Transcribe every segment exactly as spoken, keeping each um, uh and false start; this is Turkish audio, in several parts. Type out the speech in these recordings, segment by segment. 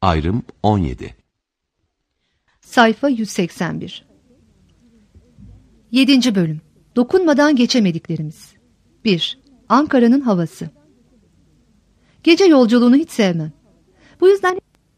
Ayrım on yedi. Sayfa yüz seksen bir. yedinci bölüm. Dokunmadan geçemediklerimiz. bir. Ankara'nın havası. Gece yolculuğunu hiç sevmem. Bu yüzden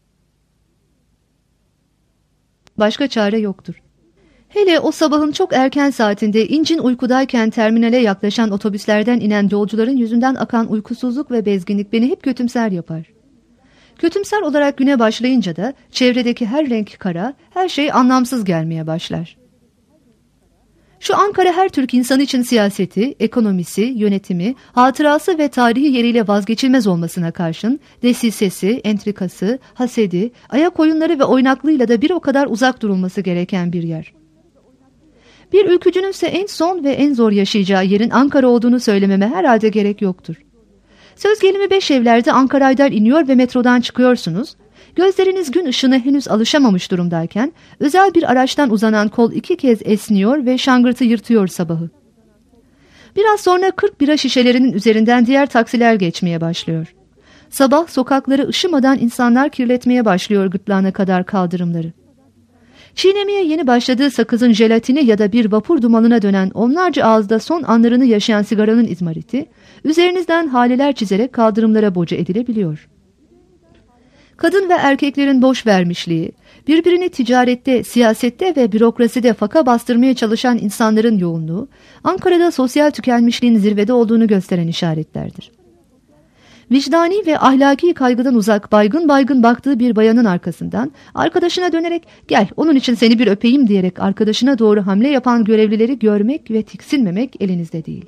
başka çare yoktur. Hele o sabahın çok erken saatinde incin uykudayken terminale yaklaşan otobüslerden inen yolcuların yüzünden akan uykusuzluk ve bezginlik beni hep kötümser yapar. Kötümser olarak güne başlayınca da çevredeki her renk kara, her şey anlamsız gelmeye başlar. Şu Ankara her Türk insanı için siyaseti, ekonomisi, yönetimi, hatırası ve tarihi yeriyle vazgeçilmez olmasına karşın desisesi, entrikası, hasedi, ayak oyunları ve oynaklığıyla da bir o kadar uzak durulması gereken bir yer. Bir ülkücünün ise en son ve en zor yaşayacağı yerin Ankara olduğunu söylememe herhalde gerek yoktur. Söz gelimi beş evlerde Ankara'dan iniyor ve metrodan çıkıyorsunuz. Gözleriniz gün ışığına henüz alışamamış durumdayken özel bir araçtan uzanan kol iki kez esniyor ve şangırtı yırtıyor sabahı. Biraz sonra kırk bira şişelerinin üzerinden diğer taksiler geçmeye başlıyor. Sabah sokakları ışımadan insanlar kirletmeye başlıyor gırtlağına kadar kaldırımları. Çiğnemeye yeni başladığı sakızın jelatini ya da bir vapur dumanına dönen onlarca ağızda son anlarını yaşayan sigaranın izmariti, üzerinizden haleler çizerek kaldırımlara boca edilebiliyor. Kadın ve erkeklerin boş vermişliği, birbirini ticarette, siyasette ve bürokraside faka bastırmaya çalışan insanların yoğunluğu, Ankara'da sosyal tükenmişliğin zirvede olduğunu gösteren işaretlerdir. Vicdani ve ahlaki kaygıdan uzak baygın baygın baktığı bir bayanın arkasından arkadaşına dönerek gel onun için seni bir öpeyim diyerek arkadaşına doğru hamle yapan görevlileri görmek ve tiksinmemek elinizde değil.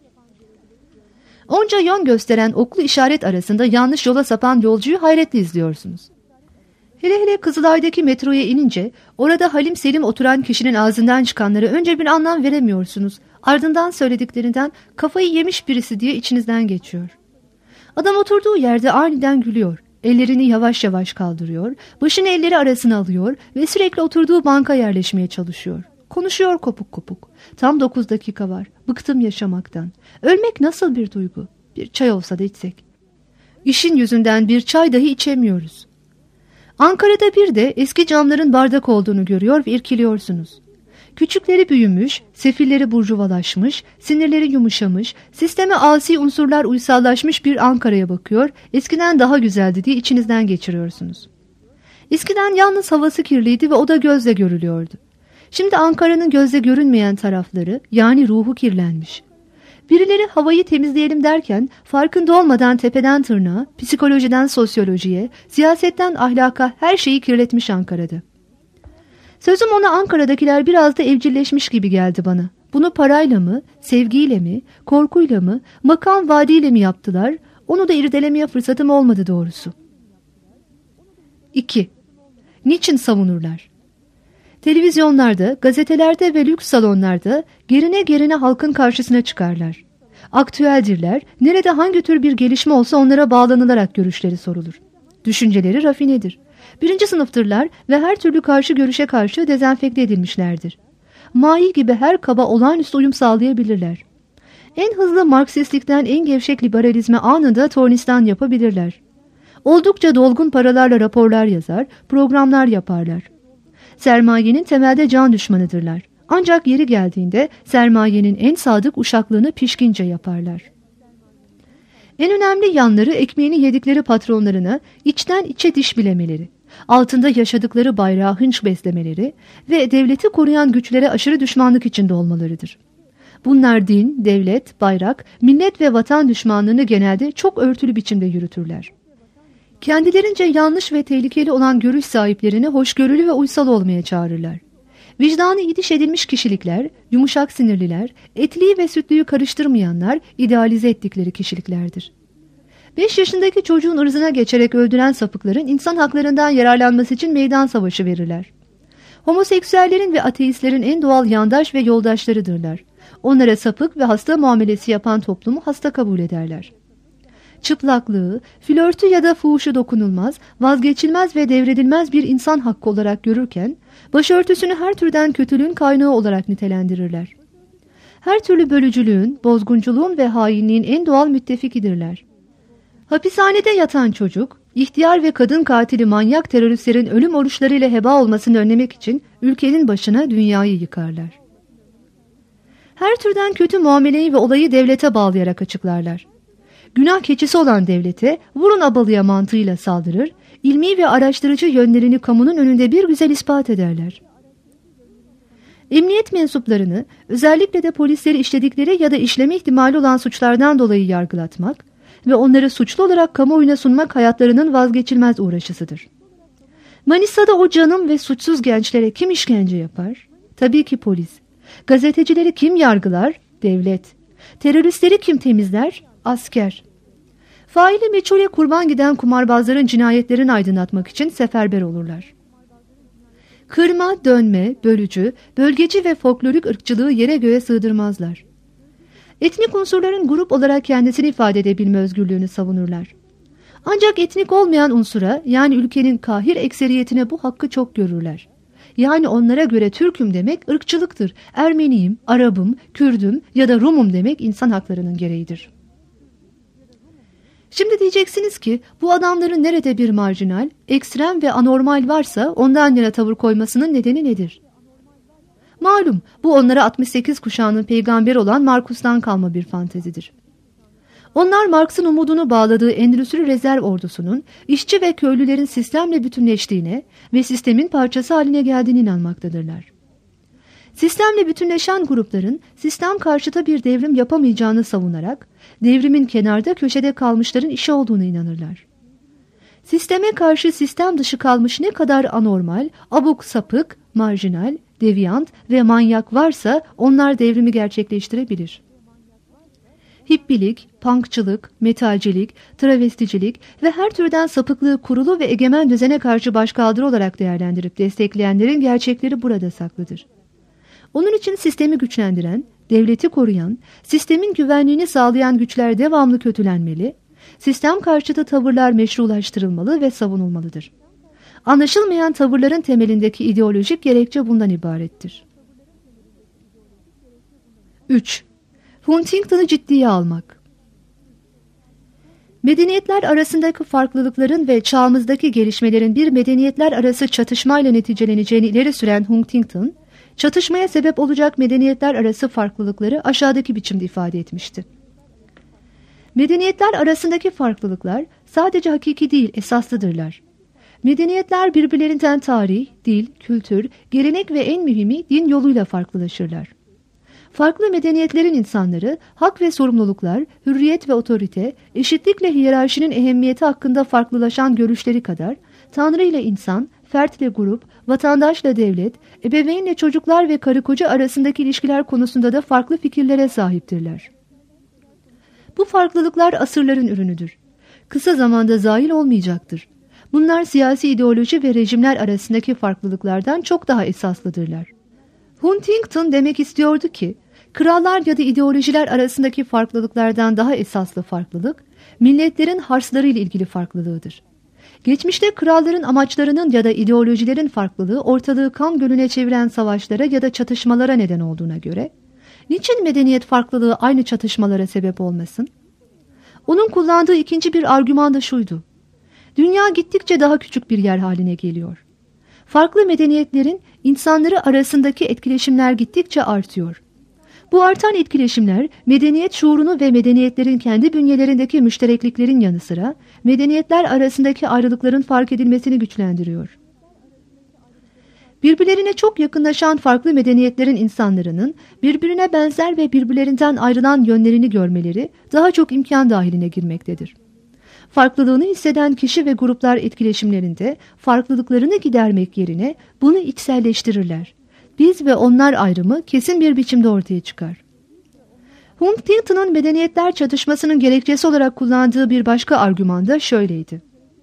Onca yön gösteren oklu işaret arasında yanlış yola sapan yolcuyu hayretle izliyorsunuz. Hele hele Kızılay'daki metroya inince orada halim selim oturan kişinin ağzından çıkanlara önce bir anlam veremiyorsunuz. Ardından söylediklerinden kafayı yemiş birisi diye içinizden geçiyor. Adam oturduğu yerde aniden gülüyor, ellerini yavaş yavaş kaldırıyor, başını elleri arasına alıyor ve sürekli oturduğu banka yerleşmeye çalışıyor. Konuşuyor kopuk kopuk. Tam dokuz dakika var. Bıktım yaşamaktan. Ölmek nasıl bir duygu? Bir çay olsa da içsek. İşin yüzünden bir çay dahi içemiyoruz. Ankara'da bir de eski camların bardak olduğunu görüyor ve irkiliyorsunuz. Küçükleri büyümüş, sefilleri burjuvalaşmış, sinirleri yumuşamış, sisteme asi unsurlar uysallaşmış bir Ankara'ya bakıyor, eskiden daha güzeldi diye içinizden geçiriyorsunuz. Eskiden yalnız havası kirliydi ve o da gözle görülüyordu. Şimdi Ankara'nın gözle görünmeyen tarafları, yani ruhu kirlenmiş. Birileri havayı temizleyelim derken farkında olmadan tepeden tırnağa, psikolojiden sosyolojiye, siyasetten ahlaka her şeyi kirletmiş Ankara'da. Sözüm ona Ankara'dakiler biraz da evcilleşmiş gibi geldi bana. Bunu parayla mı, sevgiyle mi, korkuyla mı, makam vaadiyle mi yaptılar, onu da irdelemeye fırsatım olmadı doğrusu. iki. Niçin savunurlar? Televizyonlarda, gazetelerde ve lüks salonlarda gerine gerine halkın karşısına çıkarlar. Aktüeldirler, nerede hangi tür bir gelişme olsa onlara bağlanılarak görüşleri sorulur. Düşünceleri rafinedir. Birinci sınıftırlar ve her türlü karşı görüşe karşı dezenfekte edilmişlerdir. Mai gibi her kaba olağanüstü uyum sağlayabilirler. En hızlı Marksistlikten en gevşek liberalizme anında tornistan yapabilirler. Oldukça dolgun paralarla raporlar yazar, programlar yaparlar. Sermayenin temelde can düşmanıdırlar. Ancak yeri geldiğinde sermayenin en sadık uşaklığını pişkince yaparlar. En önemli yanları ekmeğini yedikleri patronlarına içten içe diş bilemeleri, altında yaşadıkları bayrağı hınç beslemeleri ve devleti koruyan güçlere aşırı düşmanlık içinde olmalarıdır. Bunlar din, devlet, bayrak, millet ve vatan düşmanlığını genelde çok örtülü biçimde yürütürler. Kendilerince yanlış ve tehlikeli olan görüş sahiplerini hoşgörülü ve uysal olmaya çağırırlar. Vicdanı idiş edilmiş kişilikler, yumuşak sinirliler, etliyi ve sütlüyü karıştırmayanlar idealize ettikleri kişiliklerdir. Beş yaşındaki çocuğun ırzına geçerek öldüren sapıkların insan haklarından yararlanması için meydan savaşı verirler. Homoseksüellerin ve ateistlerin en doğal yandaş ve yoldaşlarıdırlar. Onlara sapık ve hasta muamelesi yapan toplumu hasta kabul ederler. Çıplaklığı, flörtü ya da fuhuşu dokunulmaz, vazgeçilmez ve devredilmez bir insan hakkı olarak görürken, başörtüsünü her türden kötülüğün kaynağı olarak nitelendirirler. Her türlü bölücülüğün, bozgunculuğun ve hainliğin en doğal müttefikidirler. Hapishanede yatan çocuk, ihtiyar ve kadın katili manyak teröristlerin ölüm oruçlarıyla heba olmasını önlemek için ülkenin başına dünyayı yıkarlar. Her türden kötü muameleyi ve olayı devlete bağlayarak açıklarlar. Günah keçisi olan devlete vurun abalıya mantığıyla saldırır, ilmi ve araştırıcı yönlerini kamunun önünde bir güzel ispat ederler. Emniyet mensuplarını, özellikle de polisleri işledikleri ya da işleme ihtimali olan suçlardan dolayı yargılatmak ve onları suçlu olarak kamuoyuna sunmak hayatlarının vazgeçilmez uğraşısıdır. Manisa'da o canım ve suçsuz gençlere kim işkence yapar? Tabii ki polis. Gazetecileri kim yargılar? Devlet. Teröristleri kim temizler? Asker. Faili meçhule kurban giden kumarbazların cinayetlerini aydınlatmak için seferber olurlar. Kırma, dönme, bölücü, bölgeci ve folklorik ırkçılığı yere göğe sığdırmazlar. Etnik unsurların grup olarak kendisini ifade edebilme özgürlüğünü savunurlar. Ancak etnik olmayan unsura, yani ülkenin kahir ekseriyetine bu hakkı çok görürler. Yani onlara göre Türk'üm demek ırkçılıktır. Ermeniyim, Arabım, Kürdüm ya da Rumum demek insan haklarının gereğidir. Şimdi diyeceksiniz ki bu adamların nerede bir marjinal, ekstrem ve anormal varsa ondan yana tavır koymasının nedeni nedir? Malum bu onlara altmış sekiz kuşağının peygamberi olan Markus'tan kalma bir fantezidir. Onlar Marx'ın umudunu bağladığı Endüstri Rezerv Ordusu'nun işçi ve köylülerin sistemle bütünleştiğine ve sistemin parçası haline geldiğine inanmaktadırlar. Sistemle bütünleşen grupların sistem karşıtı bir devrim yapamayacağını savunarak devrimin kenarda köşede kalmışların işi olduğuna inanırlar. Sisteme karşı sistem dışı kalmış ne kadar anormal, abuk sapık, marjinal, deviyant ve manyak varsa onlar devrimi gerçekleştirebilir. Hippilik, punkçılık, metalcilik, travesticilik ve her türden sapıklığı kurulu ve egemen düzene karşı başkaldırı olarak değerlendirip destekleyenlerin gerçekleri burada saklıdır. Onun için sistemi güçlendiren, devleti koruyan, sistemin güvenliğini sağlayan güçler devamlı kötülenmeli, sistem karşıtı tavırlar meşrulaştırılmalı ve savunulmalıdır. Anlaşılmayan tavırların temelindeki ideolojik gerekçe bundan ibarettir. üç. Huntington'u ciddiye almak. Medeniyetler arasındaki farklılıkların ve çağımızdaki gelişmelerin bir medeniyetler arası çatışmayla neticeleneceğini ileri süren Huntington, çatışmaya sebep olacak medeniyetler arası farklılıkları aşağıdaki biçimde ifade etmişti. Medeniyetler arasındaki farklılıklar sadece hakiki değil, esaslıdırlar. Medeniyetler birbirlerinden tarih, dil, kültür, gelenek ve en mühimi din yoluyla farklılaşırlar. Farklı medeniyetlerin insanları, hak ve sorumluluklar, hürriyet ve otorite, eşitlikle hiyerarşinin ehemmiyeti hakkında farklılaşan görüşleri kadar, Tanrı ile insan, fertle grup, vatandaşla devlet, ebeveynle çocuklar ve karı koca arasındaki ilişkiler konusunda da farklı fikirlere sahiptirler. Bu farklılıklar asırların ürünüdür. Kısa zamanda zahil olmayacaktır. Bunlar siyasi ideoloji ve rejimler arasındaki farklılıklardan çok daha esaslıdırlar. Huntington demek istiyordu ki, krallar ya da ideolojiler arasındaki farklılıklardan daha esaslı farklılık, milletlerin harslarıyla ilgili farklılığıdır. Geçmişte kralların amaçlarının ya da ideolojilerin farklılığı ortalığı kan gölüne çeviren savaşlara ya da çatışmalara neden olduğuna göre, niçin medeniyet farklılığı aynı çatışmalara sebep olmasın? Onun kullandığı ikinci bir argüman da şuydu: dünya gittikçe daha küçük bir yer haline geliyor. Farklı medeniyetlerin insanları arasındaki etkileşimler gittikçe artıyor. Bu artan etkileşimler medeniyet şuurunu ve medeniyetlerin kendi bünyelerindeki müşterekliklerin yanı sıra medeniyetler arasındaki ayrılıkların fark edilmesini güçlendiriyor. Birbirlerine çok yakınlaşan farklı medeniyetlerin insanların birbirine benzer ve birbirlerinden ayrılan yönlerini görmeleri daha çok imkan dahiline girmektedir. Farklılığını hisseden kişi ve gruplar etkileşimlerinde farklılıklarını gidermek yerine bunu içselleştirirler. Biz ve onlar ayrımı kesin bir biçimde ortaya çıkar. Huntington'un medeniyetler çatışmasının gerekçesi olarak kullandığı bir başka argüman da şöyleydi: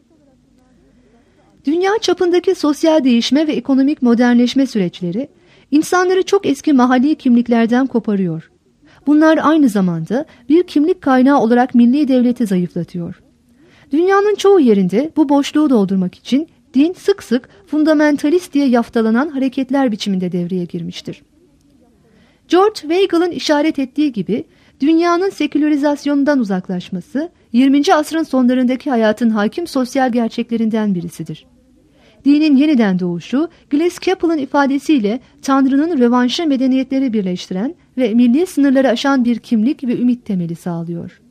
dünya çapındaki sosyal değişme ve ekonomik modernleşme süreçleri insanları çok eski mahalli kimliklerden koparıyor. Bunlar aynı zamanda bir kimlik kaynağı olarak milli devleti zayıflatıyor. Dünyanın çoğu yerinde bu boşluğu doldurmak için din sık sık fundamentalist diye yaftalanan hareketler biçiminde devreye girmiştir. George Weigel'ın işaret ettiği gibi dünyanın sekülerizasyonundan uzaklaşması, yirminci asrın sonlarındaki hayatın hakim sosyal gerçeklerinden birisidir. Dinin yeniden doğuşu, Glass Cappell'ın ifadesiyle Tanrı'nın rövanşı medeniyetleri birleştiren ve milli sınırları aşan bir kimlik ve ümit temeli sağlıyor.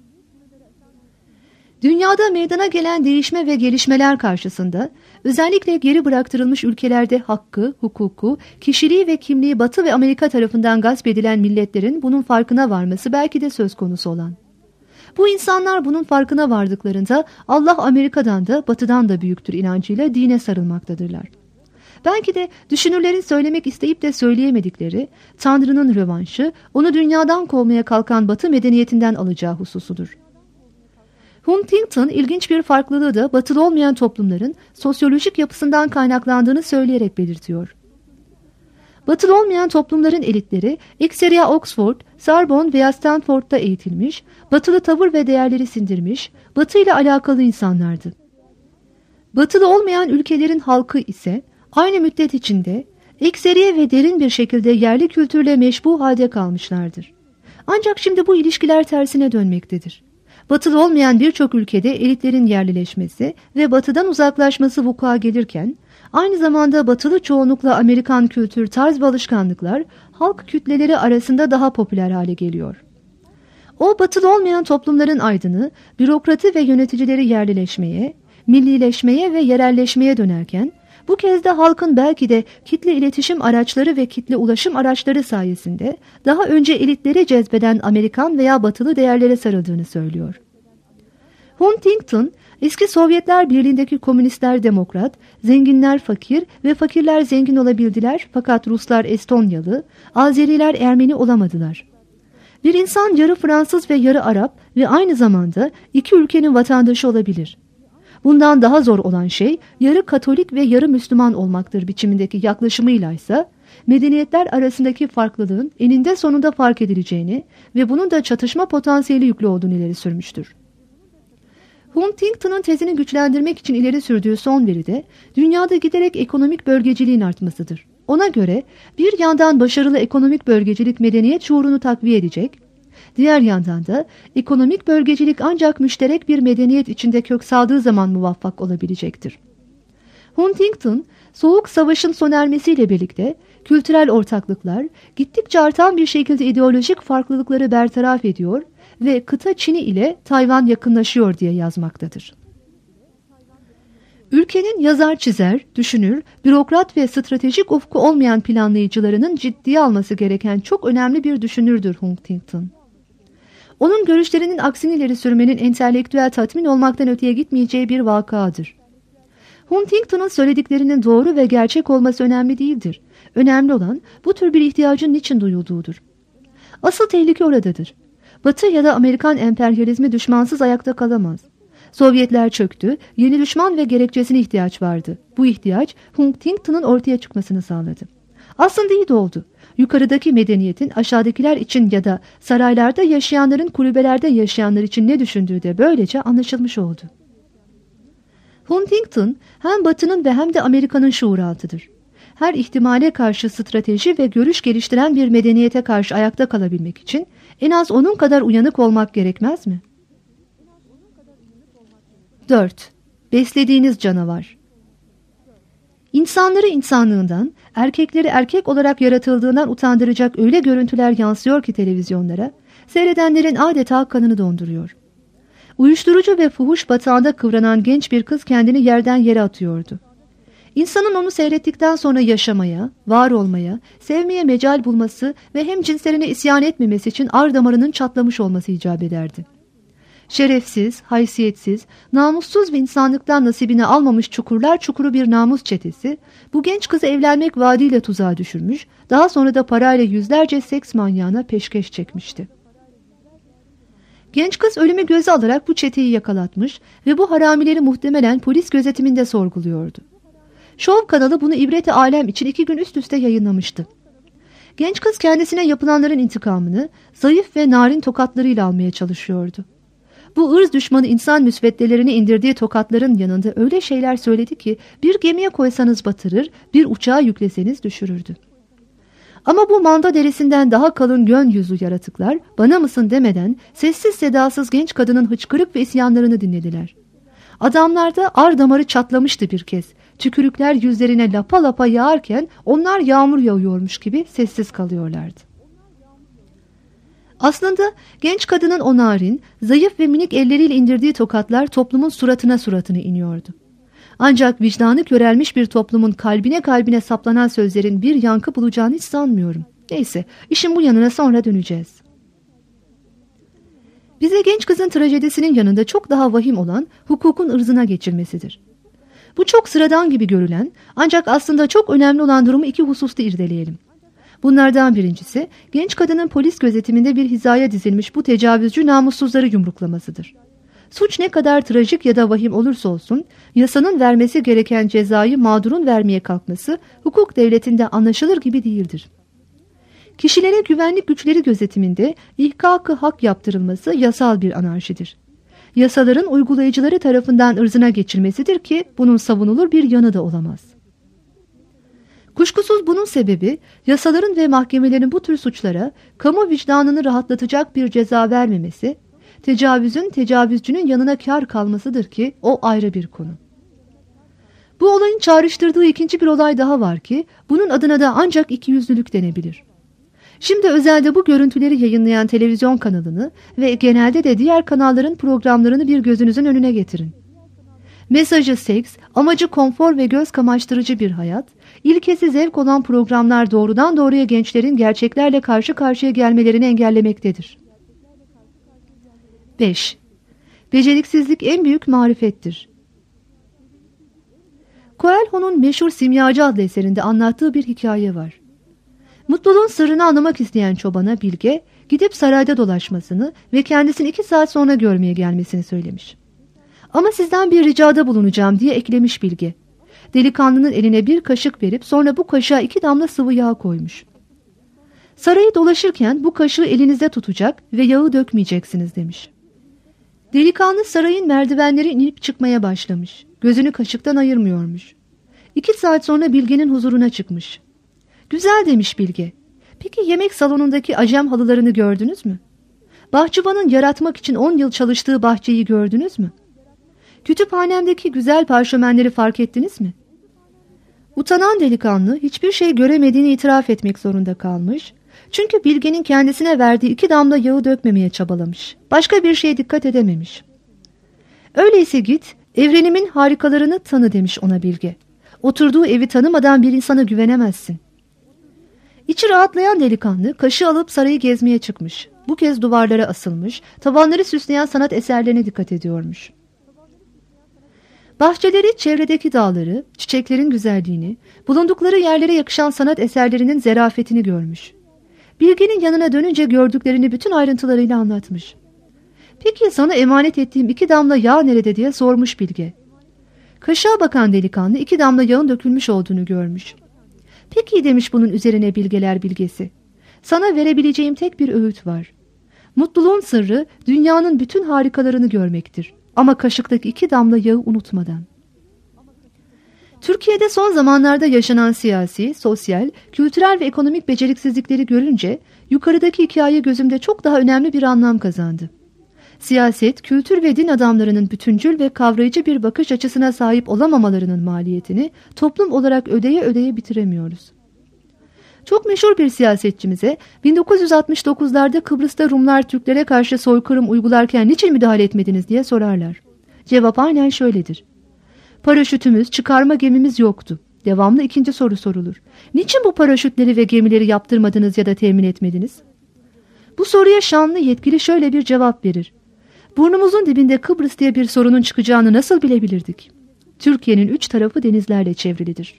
Dünyada meydana gelen değişme ve gelişmeler karşısında, özellikle geri bıraktırılmış ülkelerde hakkı, hukuku, kişiliği ve kimliği Batı ve Amerika tarafından gasp edilen milletlerin bunun farkına varması belki de söz konusu olan. Bu insanlar bunun farkına vardıklarında Allah Amerika'dan da Batı'dan da büyüktür inancıyla dine sarılmaktadırlar. Belki de düşünürlerin söylemek isteyip de söyleyemedikleri Tanrı'nın rövanşı onu dünyadan kovmaya kalkan Batı medeniyetinden alacağı hususudur. Huntington ilginç bir farklılığı da batılı olmayan toplumların sosyolojik yapısından kaynaklandığını söyleyerek belirtiyor. Batılı olmayan toplumların elitleri ekseriya Oxford, Sorbonne veya Stanford'da eğitilmiş, batılı tavır ve değerleri sindirmiş, batı ile alakalı insanlardı. Batılı olmayan ülkelerin halkı ise aynı müddet içinde ekseriye ve derin bir şekilde yerli kültürle meşbu halde kalmışlardır. Ancak şimdi bu ilişkiler tersine dönmektedir. Batılı olmayan birçok ülkede elitlerin yerlileşmesi ve batıdan uzaklaşması vuku'a gelirken, aynı zamanda batılı çoğunlukla Amerikan kültür, tarz ve alışkanlıklar halk kütleleri arasında daha popüler hale geliyor. O batılı olmayan toplumların aydını, bürokratı ve yöneticileri yerlileşmeye, millileşmeye ve yerelleşmeye dönerken, bu kez de halkın belki de kitle iletişim araçları ve kitle ulaşım araçları sayesinde daha önce elitleri cezbeden Amerikan veya batılı değerlere sarıldığını söylüyor. Huntington, eski Sovyetler Birliği'ndeki komünistler demokrat, zenginler fakir ve fakirler zengin olabildiler fakat Ruslar Estonyalı, Azeriler Ermeni olamadılar. Bir insan yarı Fransız ve yarı Arap ve aynı zamanda iki ülkenin vatandaşı olabilir. Bundan daha zor olan şey yarı Katolik ve yarı Müslüman olmaktır biçimindeki yaklaşımıyla ise medeniyetler arasındaki farklılığın eninde sonunda fark edileceğini ve bunun da çatışma potansiyeli yüklü olduğunu ileri sürmüştür. Huntington'un tezini güçlendirmek için ileri sürdüğü son veri de dünyada giderek ekonomik bölgeciliğin artmasıdır. Ona göre bir yandan başarılı ekonomik bölgecilik medeniyet şuurunu takviye edecek, diğer yandan da ekonomik bölgecilik ancak müşterek bir medeniyet içinde kök saldığı zaman muvaffak olabilecektir. Huntington, Soğuk Savaş'ın sona ermesiyle birlikte kültürel ortaklıklar gittikçe artan bir şekilde ideolojik farklılıkları bertaraf ediyor ve kıta Çin'i ile Tayvan yakınlaşıyor diye yazmaktadır. Ülkenin yazar çizer, düşünür, bürokrat ve stratejik ufku olmayan planlayıcılarının ciddiye alması gereken çok önemli bir düşünürdür Huntington. Onun görüşlerinin aksini ileri sürmenin entelektüel tatmin olmaktan öteye gitmeyeceği bir vakadır. Huntington'un söylediklerinin doğru ve gerçek olması önemli değildir. Önemli olan bu tür bir ihtiyacın niçin duyulduğudur. Asıl tehlike oradadır. Batı ya da Amerikan emperyalizmi düşmansız ayakta kalamaz. Sovyetler çöktü, yeni düşman ve gerekçesine ihtiyaç vardı. Bu ihtiyaç Huntington'un ortaya çıkmasını sağladı. Aslında iyi de oldu. Yukarıdaki medeniyetin aşağıdakiler için ya da saraylarda yaşayanların kulübelerde yaşayanlar için ne düşündüğü de böylece anlaşılmış oldu. Huntington hem Batı'nın ve hem de Amerika'nın şuuraltıdır. Her ihtimale karşı strateji ve görüş geliştiren bir medeniyete karşı ayakta kalabilmek için en az onun kadar uyanık olmak gerekmez mi? dört. Beslediğiniz canavar. İnsanları insanlığından, erkekleri erkek olarak yaratıldığından utandıracak öyle görüntüler yansıyor ki televizyonlara, seyredenlerin adeta kanını donduruyor. Uyuşturucu ve fuhuş batağında kıvranan genç bir kız kendini yerden yere atıyordu. İnsanın onu seyrettikten sonra yaşamaya, var olmaya, sevmeye mecal bulması ve hem cinslerine isyan etmemesi için ar damarının çatlamış olması icap ederdi. Şerefsiz, haysiyetsiz, namussuz ve insanlıktan nasibini almamış çukurlar çukuru bir namus çetesi, bu genç kızı evlenmek vaadiyle tuzağa düşürmüş, daha sonra da parayla yüzlerce seks manyağına peşkeş çekmişti. Genç kız ölümü göze alarak bu çeteyi yakalatmış ve bu haramileri muhtemelen polis gözetiminde sorguluyordu. Şov kanalı bunu ibret-i alem için iki gün üst üste yayınlamıştı. Genç kız kendisine yapılanların intikamını zayıf ve narin tokatlarıyla almaya çalışıyordu. Bu ırz düşmanı insan müsveddelerini indirdiği tokatların yanında öyle şeyler söyledi ki bir gemiye koysanız batırır, bir uçağa yükleseniz düşürürdü. Ama bu manda derisinden daha kalın gön yüzlü yaratıklar bana mısın demeden sessiz sedasız genç kadının hıçkırık ve isyanlarını dinlediler. Adamlarda ar damarı çatlamıştı bir kez. Tükürükler yüzlerine lapa lapa yağarken onlar yağmur yağıyormuş gibi sessiz kalıyorlardı. Aslında genç kadının o narin, zayıf ve minik elleriyle indirdiği tokatlar toplumun suratına suratına iniyordu. Ancak vicdanı körelmiş bir toplumun kalbine kalbine saplanan sözlerin bir yankı bulacağını hiç sanmıyorum. Neyse, işin bu yanına sonra döneceğiz. Bize genç kızın trajedisinin yanında çok daha vahim olan hukukun ırzına geçilmesidir. Bu çok sıradan gibi görülen ancak aslında çok önemli olan durumu iki hususta irdeleyelim. Bunlardan birincisi genç kadının polis gözetiminde bir hizaya dizilmiş bu tecavüzcü namussuzları yumruklamasıdır. Suç ne kadar trajik ya da vahim olursa olsun yasanın vermesi gereken cezayı mağdurun vermeye kalkması hukuk devletinde anlaşılır gibi değildir. Kişilere güvenlik güçleri gözetiminde ihkak-ı hak yaptırılması yasal bir anarşidir. Yasaların uygulayıcıları tarafından ırzına geçilmesidir ki bunun savunulur bir yanı da olamaz. Kuşkusuz bunun sebebi yasaların ve mahkemelerin bu tür suçlara kamu vicdanını rahatlatacak bir ceza vermemesi, tecavüzün tecavüzcünün yanına kâr kalmasıdır ki o ayrı bir konu. Bu olayın çağrıştırdığı ikinci bir olay daha var ki bunun adına da ancak ikiyüzlülük denebilir. Şimdi özelde bu görüntüleri yayınlayan televizyon kanalını ve genelde de diğer kanalların programlarını bir gözünüzün önüne getirin. Mesajı seks, amacı konfor ve göz kamaştırıcı bir hayat, ilkesi zevk olan programlar doğrudan doğruya gençlerin gerçeklerle karşı karşıya gelmelerini engellemektedir. beş. Beceriksizlik en büyük marifettir. Coelho'nun meşhur Simyacı adlı eserinde anlattığı bir hikaye var. Mutluluğun sırrını anlamak isteyen çobana Bilge, gidip sarayda dolaşmasını ve kendisini iki saat sonra görmeye gelmesini söylemiş. Ama sizden bir ricada bulunacağım diye eklemiş Bilge. Delikanlının eline bir kaşık verip sonra bu kaşığa iki damla sıvı yağ koymuş. Sarayı dolaşırken bu kaşığı elinizde tutacak ve yağı dökmeyeceksiniz demiş. Delikanlı sarayın merdivenleri inip çıkmaya başlamış. Gözünü kaşıktan ayırmıyormuş. İki saat sonra Bilge'nin huzuruna çıkmış. Güzel demiş Bilge. Peki yemek salonundaki acem halılarını gördünüz mü? Bahçıvanın yaratmak için on yıl çalıştığı bahçeyi gördünüz mü? Kütüphanemdeki güzel parşömenleri fark ettiniz mi? Utanan delikanlı hiçbir şey göremediğini itiraf etmek zorunda kalmış. Çünkü Bilge'nin kendisine verdiği iki damla yağı dökmemeye çabalamış. Başka bir şeye dikkat edememiş. Öyleyse git, evrenimin harikalarını tanı demiş ona Bilge. Oturduğu evi tanımadan bir insana güvenemezsin. İçi rahatlayan delikanlı kaşığı alıp sarayı gezmeye çıkmış. Bu kez duvarlara asılmış, tavanları süsleyen sanat eserlerine dikkat ediyormuş. Bahçeleri, çevredeki dağları, çiçeklerin güzelliğini, bulundukları yerlere yakışan sanat eserlerinin zerafetini görmüş. Bilge'nin yanına dönünce gördüklerini bütün ayrıntılarıyla anlatmış. Peki sana emanet ettiğim iki damla yağ nerede diye sormuş Bilge. Kaşığa bakan delikanlı iki damla yağın dökülmüş olduğunu görmüş. Peki demiş bunun üzerine bilgeler bilgesi. Sana verebileceğim tek bir öğüt var. Mutluluğun sırrı dünyanın bütün harikalarını görmektir. Ama kaşıktaki iki damla yağı unutmadan. Türkiye'de son zamanlarda yaşanan siyasi, sosyal, kültürel ve ekonomik beceriksizlikleri görünce yukarıdaki hikaye gözümde çok daha önemli bir anlam kazandı. Siyaset, kültür ve din adamlarının bütüncül ve kavrayıcı bir bakış açısına sahip olamamalarının maliyetini toplum olarak ödeye ödeye bitiremiyoruz. Çok meşhur bir siyasetçimize bin dokuz yüz altmış dokuzlarda Kıbrıs'ta Rumlar Türklere karşı soykırım uygularken niçin müdahale etmediniz diye sorarlar. Cevap aynen şöyledir. Paraşütümüz, çıkarma gemimiz yoktu. Devamlı ikinci soru sorulur. Niçin bu paraşütleri ve gemileri yaptırmadınız ya da temin etmediniz? Bu soruya şanlı yetkili şöyle bir cevap verir. Burnumuzun dibinde Kıbrıs diye bir sorunun çıkacağını nasıl bilebilirdik? Türkiye'nin üç tarafı denizlerle çevrilidir.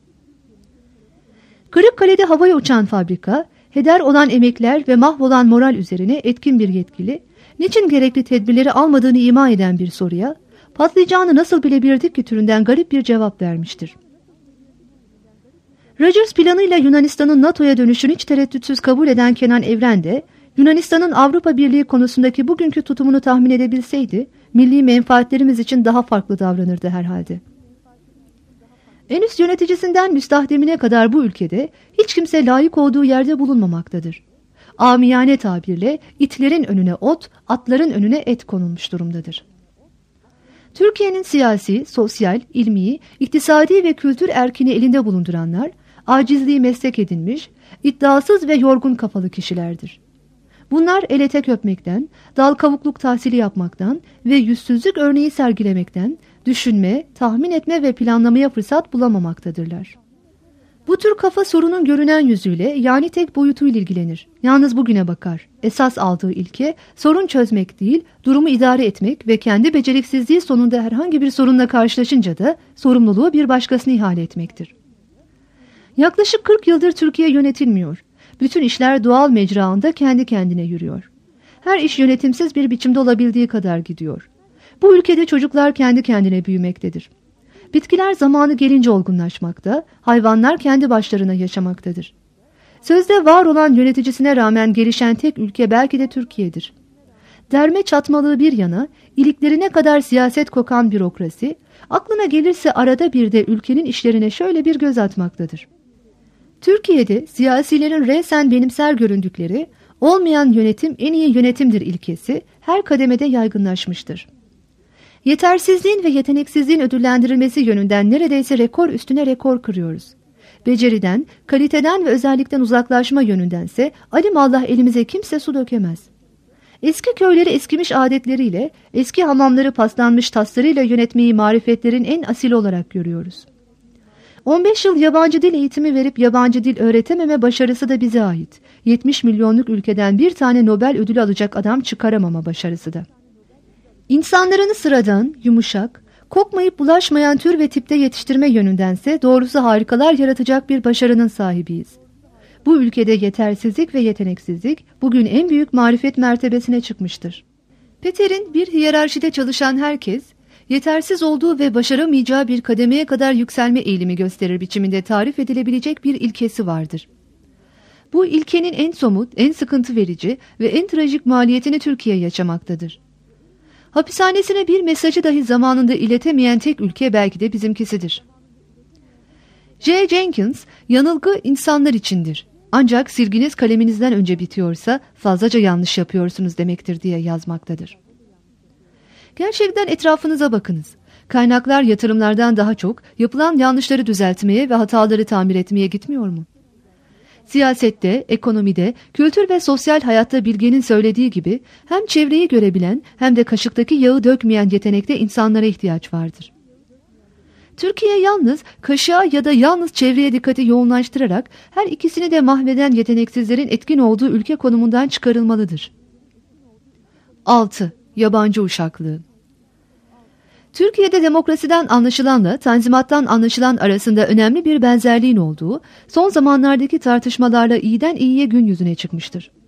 Kırıkkale'de havaya uçan fabrika, heder olan emekler ve mahvolan moral üzerine etkin bir yetkili, niçin gerekli tedbirleri almadığını ima eden bir soruya, patlayacağını nasıl bilebilirdik ki türünden garip bir cevap vermiştir. Rogers planıyla Yunanistan'ın NATO'ya dönüşünü hiç tereddütsüz kabul eden Kenan Evren de, Yunanistan'ın Avrupa Birliği konusundaki bugünkü tutumunu tahmin edebilseydi, milli menfaatlerimiz için daha farklı davranırdı herhalde. En üst yöneticisinden müstahdemine kadar bu ülkede hiç kimse layık olduğu yerde bulunmamaktadır. Amiyane tabirle itlerin önüne ot, atların önüne et konulmuş durumdadır. Türkiye'nin siyasi, sosyal, ilmi, iktisadi ve kültür erkini elinde bulunduranlar, acizliği meslek edinmiş, iddiasız ve yorgun kafalı kişilerdir. Bunlar el etek öpmekten, dal kavukluk tahsili yapmaktan ve yüzsüzlük örneği sergilemekten, düşünme, tahmin etme ve planlamaya fırsat bulamamaktadırlar. Bu tür kafa sorunun görünen yüzüyle yani tek boyutuyla ilgilenir. Yalnız bugüne bakar. Esas aldığı ilke sorun çözmek değil, durumu idare etmek ve kendi beceriksizliği sonunda herhangi bir sorunla karşılaşınca da sorumluluğu bir başkasına ihale etmektir. Yaklaşık kırk yıldır Türkiye yönetilmiyor. Bütün işler doğal mecraında kendi kendine yürüyor. Her iş yönetimsiz bir biçimde olabildiği kadar gidiyor. Bu ülkede çocuklar kendi kendine büyümektedir. Bitkiler zamanı gelince olgunlaşmakta, hayvanlar kendi başlarına yaşamaktadır. Sözde var olan yöneticisine rağmen gelişen tek ülke belki de Türkiye'dir. Derme çatmalığı bir yana, iliklerine kadar siyaset kokan bürokrasi, aklına gelirse arada bir de ülkenin işlerine şöyle bir göz atmaktadır. Türkiye'de siyasilerin resen benimser göründükleri, olmayan yönetim en iyi yönetimdir ilkesi her kademede yaygınlaşmıştır. Yetersizliğin ve yeteneksizliğin ödüllendirilmesi yönünden neredeyse rekor üstüne rekor kırıyoruz. Beceriden, kaliteden ve özellikten uzaklaşma yönündense alimallah elimize kimse su dökemez. Eski köyleri eskimiş adetleriyle, eski hamamları paslanmış taslarıyla yönetmeyi marifetlerin en asili olarak görüyoruz. on beş yıl yabancı dil eğitimi verip yabancı dil öğretememe başarısı da bize ait. yetmiş milyonluk ülkeden bir tane Nobel ödülü alacak adam çıkaramama başarısı da. İnsanlarını sıradan, yumuşak, kokmayıp bulaşmayan tür ve tipte yetiştirme yönündense doğrusu harikalar yaratacak bir başarının sahibiyiz. Bu ülkede yetersizlik ve yeteneksizlik bugün en büyük marifet mertebesine çıkmıştır. Peter'in bir hiyerarşide çalışan herkes, yetersiz olduğu ve başaramayacağı bir kademeye kadar yükselme eğilimi gösterir biçiminde tarif edilebilecek bir ilkesi vardır. Bu ilkenin en somut, en sıkıntı verici ve en trajik maliyetini Türkiye yaşamaktadır. Hapishanesine bir mesajı dahi zamanında iletemeyen tek ülke belki de bizimkisidir. J. Jenkins, yanılgı insanlar içindir. Ancak silginiz kaleminizden önce bitiyorsa fazlaca yanlış yapıyorsunuz demektir diye yazmaktadır. Gerçekten etrafınıza bakınız. Kaynaklar yatırımlardan daha çok yapılan yanlışları düzeltmeye ve hataları tamir etmeye gitmiyor mu? Siyasette, ekonomide, kültür ve sosyal hayatta Bilge'nin söylediği gibi hem çevreyi görebilen hem de kaşıktaki yağı dökmeyen yetenekte insanlara ihtiyaç vardır. Türkiye yalnız kaşığa ya da yalnız çevreye dikkati yoğunlaştırarak her ikisini de mahveden yeteneksizlerin etkin olduğu ülke konumundan çıkarılmalıdır. altı. Yabancı uşaklığı. Türkiye'de demokrasiden anlaşılanla tanzimattan anlaşılan arasında önemli bir benzerliğin olduğu son zamanlardaki tartışmalarla iyiden iyiye gün yüzüne çıkmıştır.